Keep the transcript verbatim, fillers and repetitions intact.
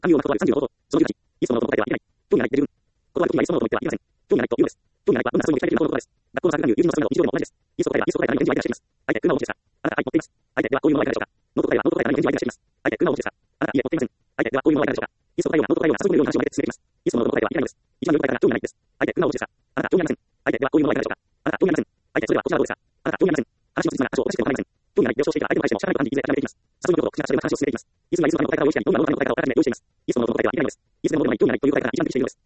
神を待つことはさんじゅうのこと。そのじゅうはち、イエス様のことの答えはできない。興味がない。十分。ことは僕にはイエス様のことを言ってはいけません。興味がないというのです。興味がないはどんな質問も期待できることのことです。学校のサークル男女、友人の勧めなど日常でも同じです。イエスの答えはイエスの答えから何か返事を相手がしています。相手は車を持ちでした。あなたは愛を持っています。相手ではこういうものがいかがでしょうか。ノート答えはノート答えから何か返事を相手がしています。相手は車を持ちでした。あなたは家を持っていません。相手ではこういうものがいかがでしょうか。イエスの答えはノート答えを早速のような話を挙げて進めています。イエス様の答えはいかがです。一番よく答えから興味がないです。相手は車を持ちでした。あなたは興味ありません。相手ではこういうものがいかがでしょうか。あなたは興味ありません。相手それではこちらはどうですか。あなたは興味ありません。話の実質な話を私しても構いません。興味がない了承していた相手の返しも社会の判断にいずれ固めていきます。早速のことを口がそれが話を進めていきます。イエスがイエスの答えから応じたり、どんなノートの答えからを分からずに了承します。イエス様の答えはいかがです。イエスでもノートのない興味がないという答えから一番適しているのです。